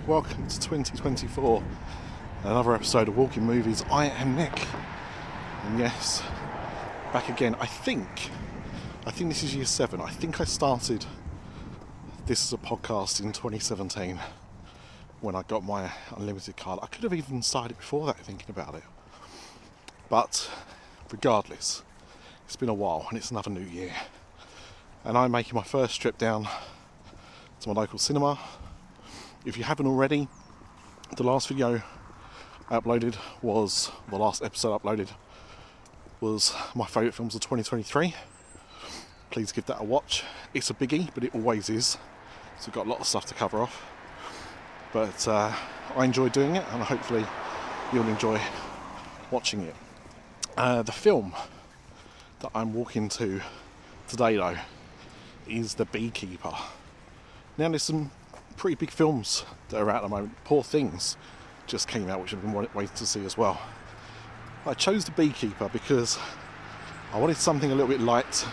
welcome to 2024, another episode of Walking Movies. I am Nick, and yes, back again. I think this is year 7. I think I started this as a podcast in 2017 when I got my unlimited card. I could have even started it before that, thinking about it, but regardless, it's been a while and it's another new year, and I'm making my first trip down to my local cinema. If you haven't already, the last video I uploaded was, the last episode uploaded was my favourite films of 2023. Please give that a watch. It's a biggie, but it always is. So we've got a lot of stuff to cover off. But I enjoy doing it, and hopefully you'll enjoy watching it. The film that I'm walking to today, though, is The Beekeeper. Now, there's some pretty big films that are out at the moment. Poor Things just came out, which I've been waiting to see as well. I chose The Beekeeper because I wanted something a little bit lighter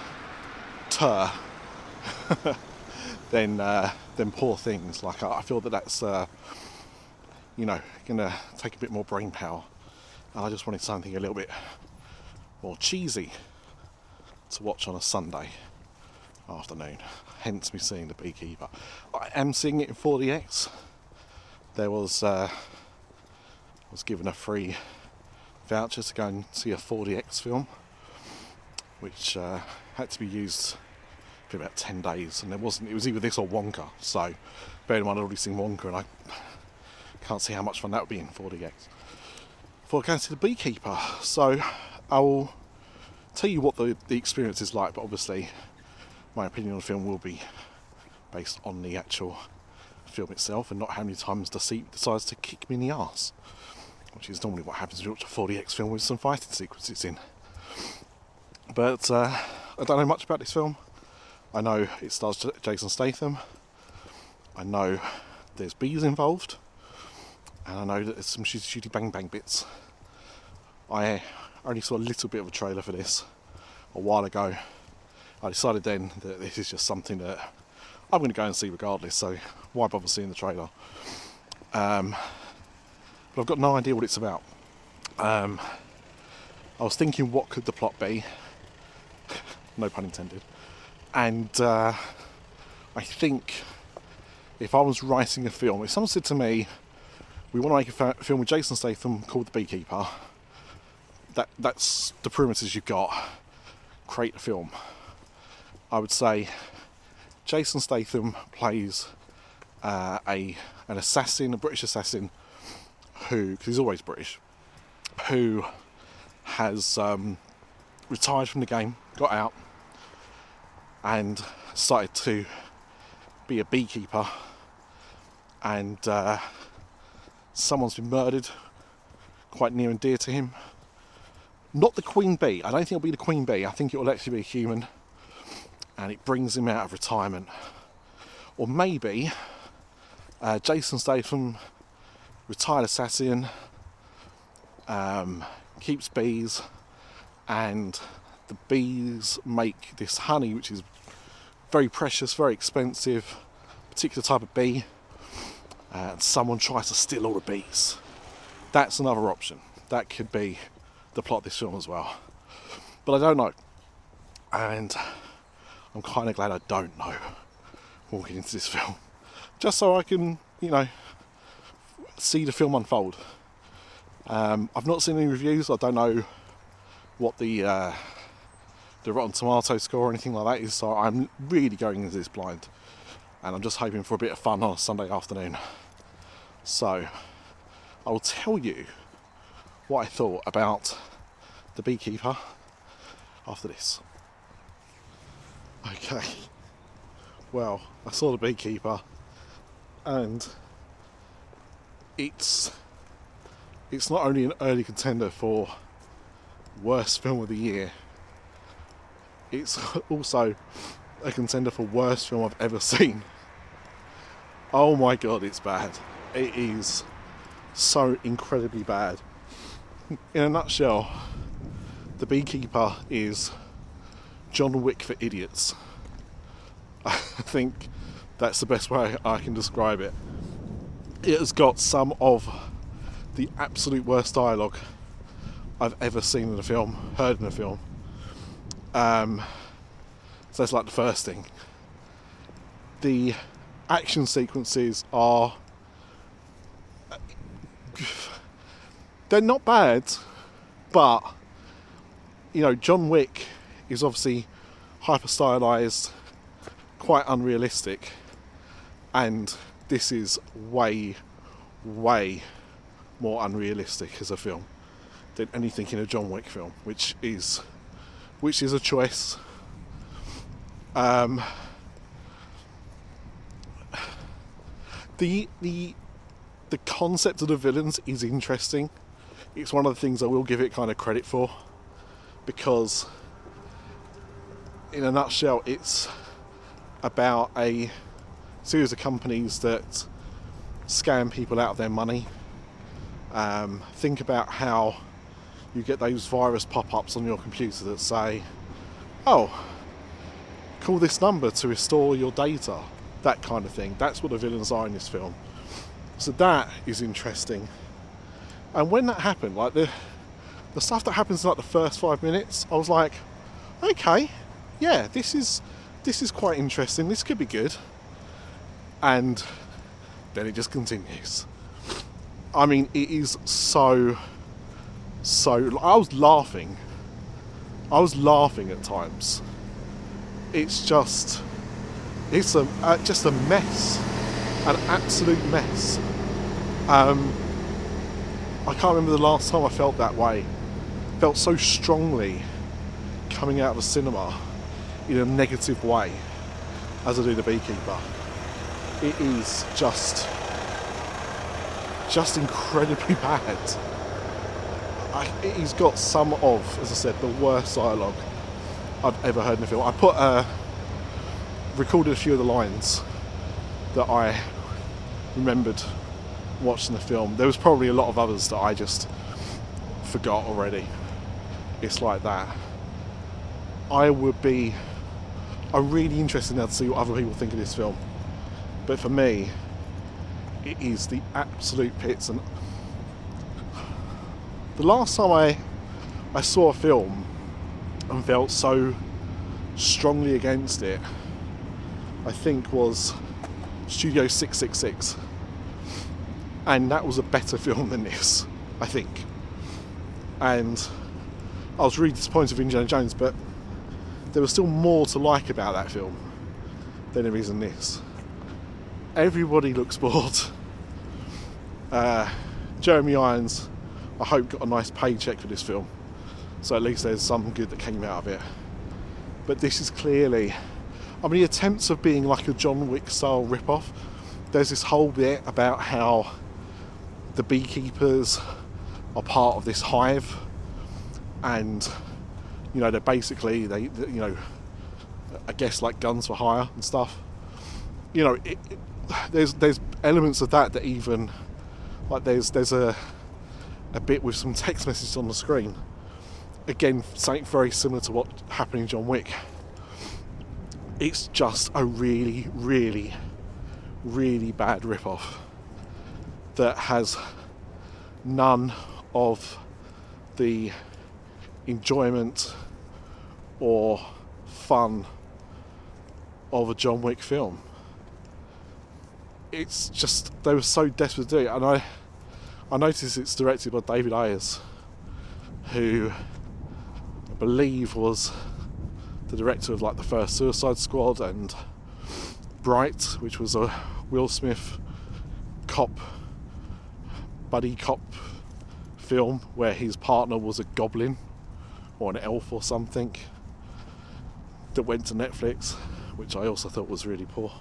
than Poor Things. Like, I feel that's gonna take a bit more brain power, and I just wanted something a little bit more cheesy to watch on a Sunday afternoon, hence me seeing The Beekeeper. I am seeing it in 4DX. There was given a free voucher to go and see a 4DX film, which had to be used for about 10 days, and it was either this or Wonka, so bear in mind I'd already seen Wonka and I can't see how much fun that would be in 4DX. Before going to The Beekeeper, so I'll tell you what the experience is like, but obviously my opinion on the film will be based on the actual film itself and not how many times the seat decides to kick me in the arse, which is normally what happens when you watch a 4DX film with some fighting sequences in. But I don't know much about this film. I know it stars Jason Statham. I know there's bees involved, and I know that there's some shooty bang bang bits. I only saw a little bit of a trailer for this a while ago. I decided then that this is just something that I'm going to go and see regardless, so why bother seeing the trailer? But I've got no idea what it's about. I was thinking, what could the plot be? No pun intended. And I think if I was writing a film, if someone said to me, we want to make a film with Jason Statham called The Beekeeper, that's the premises you've got, create a film. I would say Jason Statham plays an assassin, a British assassin, who, because he's always British, who has retired from the game, got out, and started to be a beekeeper, and someone's been murdered quite near and dear to him. Not the queen bee. I don't think it'll be the queen bee. I think it will actually be a human, and it brings him out of retirement. Or maybe Jason Statham, retired assassin, keeps bees, and the bees make this honey, which is very precious, very expensive, particular type of bee, and someone tries to steal all the bees. That's another option. That could be the plot of this film as well. But I don't know. And I'm kind of glad I don't know walking into this film, just so I can, see the film unfold. I've not seen any reviews. I don't know what the Rotten Tomatoes score or anything like that is, so I'm really going into this blind, and I'm just hoping for a bit of fun on a Sunday afternoon. So I will tell you what I thought about The Beekeeper after this. Okay, well, I saw The Beekeeper, and it's not only an early contender for worst film of the year, it's also a contender for worst film I've ever seen. Oh my god, it's bad. It is so incredibly bad. In a nutshell, The Beekeeper is John Wick for idiots. I think that's the best way I can describe it. It has got some of the absolute worst dialogue I've ever seen in a film, heard in a film. So that's like the first thing. The action sequences are... they're not bad, but, you know, John Wick is obviously hyper-stylized, quite unrealistic, and this is way, way more unrealistic as a film than anything in a John Wick film, which is a choice. The concept of the villains is interesting. It's one of the things I will give it kind of credit for, because in a nutshell it's about a series of companies that scam people out of their money. Think about how you get those virus pop-ups on your computer that say, oh, call this number to restore your data, that kind of thing. That's what the villains are in this film. So that is interesting. And when that happened, like the stuff that happens in like the first 5 minutes, I was like, okay, yeah, this is quite interesting, this could be good. And then it just continues. I mean, it is so I was laughing at times. It's just a mess, an absolute mess. I can't remember the last time I felt that way. Felt so strongly coming out of the cinema in a negative way as I do The Beekeeper. It is just incredibly bad. He's got some of, as I said, the worst dialogue I've ever heard in a film. I recorded a few of the lines that I remembered watching the film. There was probably a lot of others that I just forgot already. It's like that. I'm really interested now to see what other people think of this film. But for me, it is the absolute pits. And the last time I saw a film and felt so strongly against it, I think was Studio 666. And that was a better film than this, I think. And I was really disappointed with Indiana Jones, but there was still more to like about that film than there is in this. Everybody looks bored. Jeremy Irons, I hope, got a nice paycheck for this film, so at least there's some good that came out of it. But this is clearly, I mean, the attempts of being like a John Wick style rip-off. There's this whole bit about how the beekeepers are part of this hive, and you know, they're basically they you know, I guess like guns for hire and stuff. You know, there's elements of that even, like there's a bit with some text messages on the screen. Again, something very similar to what happened in John Wick. It's just a really, really, really bad rip-off that has none of the enjoyment or fun of a John Wick film. It's just, they were so desperate to do it. And I noticed it's directed by David Ayers, who I believe was the director of like the first Suicide Squad and Bright, which was a Will Smith buddy cop film where his partner was a goblin or an elf or something, that went to Netflix, which I also thought was really poor.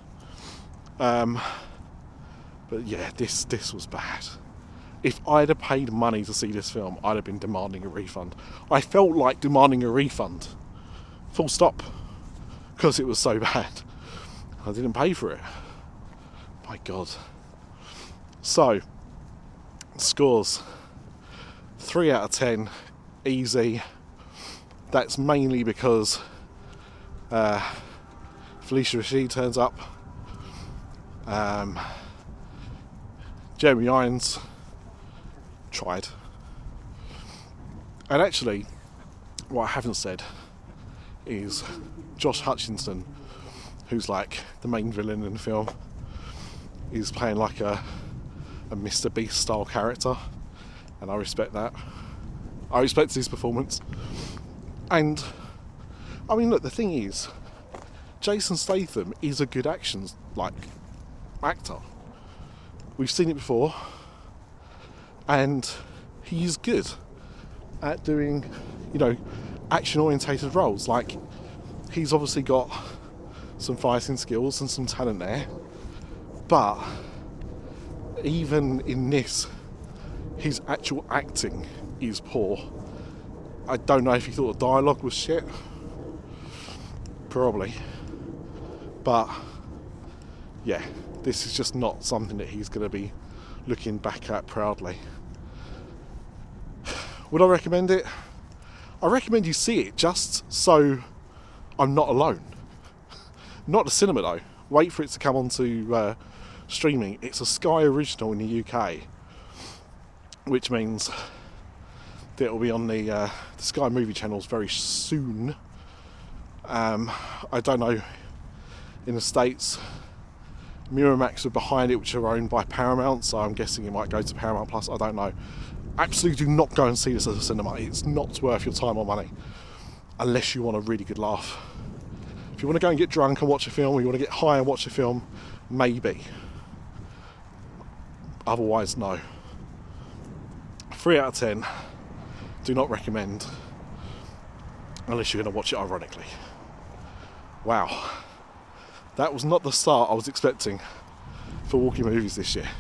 But yeah, this was bad. If I'd have paid money to see this film, I'd have been demanding a refund. I felt like demanding a refund, full stop, because it was so bad. I didn't pay for it. My God. So, scores. 3 out of 10, easy. That's mainly because Felicia Rashid turns up. Jeremy Irons tried. And actually, what I haven't said is Josh Hutcherson, who's like the main villain in the film, is playing like a Mr. Beast style character, and I respect that. I respect his performance. And I mean, look, the thing is, Jason Statham is a good actor. We've seen it before, and he's good at doing, action-orientated roles. Like, he's obviously got some fighting skills and some talent there, but even in this, his actual acting is poor. I don't know if he thought the dialogue was shit. Probably. But, yeah, this is just not something that he's going to be looking back at proudly. Would I recommend it? I recommend you see it just so I'm not alone. Not the cinema though. Wait for it to come onto streaming. It's a Sky original in the UK, which means that it will be on the Sky movie channels very soon. I don't know, in the States, Miramax are behind it, which are owned by Paramount, so I'm guessing it might go to Paramount Plus. I don't know. Absolutely do not go and see this at the cinema. It's not worth your time or money unless you want a really good laugh. If you want to go and get drunk and watch a film, or you want to get high and watch a film, maybe. Otherwise, no. 3 out of 10. Do not recommend unless you're going to watch it ironically. Wow. That was not the start I was expecting for walking movies this year.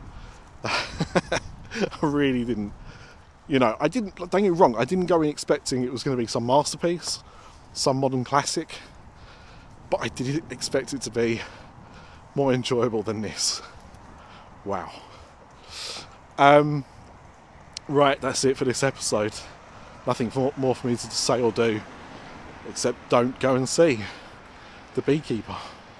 I really didn't. I didn't, don't get me wrong, I didn't go in expecting it was going to be some masterpiece, some modern classic, but I did expect it to be more enjoyable than this. Wow. Right, that's it for this episode. Nothing more for me to say or do, except don't go and see The Beekeeper.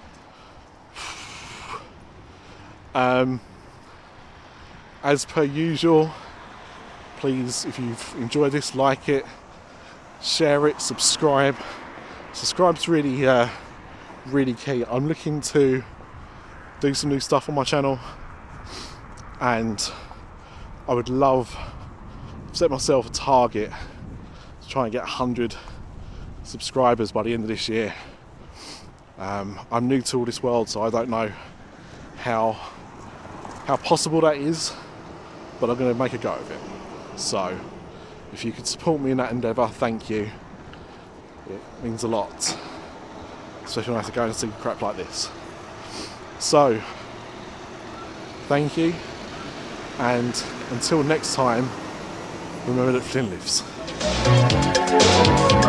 As per usual, please, if you've enjoyed this, like it, share it, subscribe. Subscribe's really, really key. I'm looking to do some new stuff on my channel, and I would love to set myself a target to try and get 100 subscribers by the end of this year. I'm new to all this world, so I don't know how possible that is, but I'm going to make a go of it. So if you could support me in that endeavour, thank you. It means a lot, especially when I have to go and see crap like this. So thank you, and until next time, remember that Flynn lives.